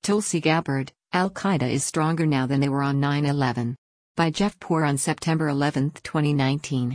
Tulsi Gabbard, Al-Qaeda is stronger now than they were on 9/11. By Jeff Poor on September 11, 2019.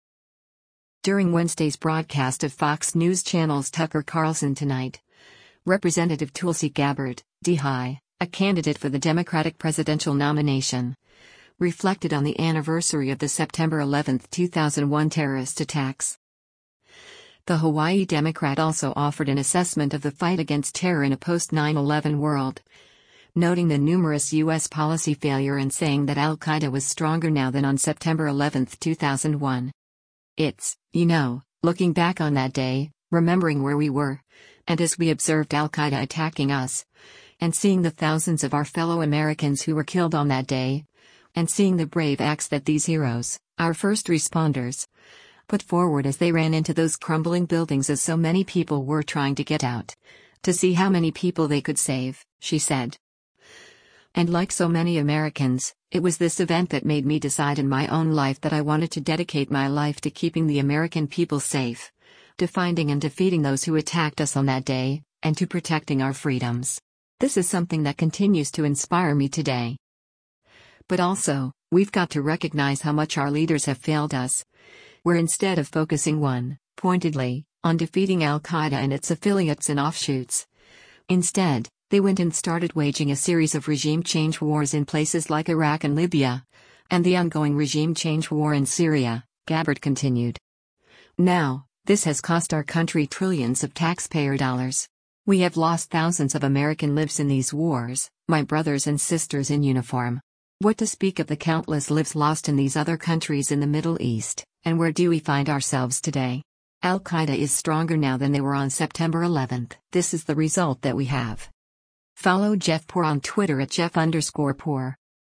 During Wednesday's broadcast of Fox News Channel's Tucker Carlson Tonight, Representative Tulsi Gabbard, D-High, a candidate for the Democratic presidential nomination, reflected on the anniversary of the September 11, 2001 terrorist attacks. The Hawaii Democrat also offered an assessment of the fight against terror in a post-9/11 world, noting the numerous U.S. policy failure and saying that Al-Qaeda was stronger now than on September 11, 2001. It's, looking back on that day, remembering where we were, and as we observed Al-Qaeda attacking us, and seeing the thousands of our fellow Americans who were killed on that day, and seeing the brave acts that these heroes, our first responders, put forward as they ran into those crumbling buildings as so many people were trying to get out, to see how many people they could save, she said. And like so many Americans, it was this event that made me decide in my own life that I wanted to dedicate my life to keeping the American people safe, to finding and defeating those who attacked us on that day, and to protecting our freedoms. This is something that continues to inspire me today. But also, we've got to recognize how much our leaders have failed us, where instead of focusing pointedly, on defeating Al-Qaeda and its affiliates and offshoots, instead, they went and started waging a series of regime change wars in places like Iraq and Libya, and the ongoing regime change war in Syria, Gabbard continued. Now, this has cost our country trillions of taxpayer dollars. We have lost thousands of American lives in these wars, my brothers and sisters in uniform. What to speak of the countless lives lost in these other countries in the Middle East, and where do we find ourselves today? Al-Qaeda is stronger now than they were on September 11. This is the result that we have. Follow Jeff Poor on Twitter at Jeff_Poor.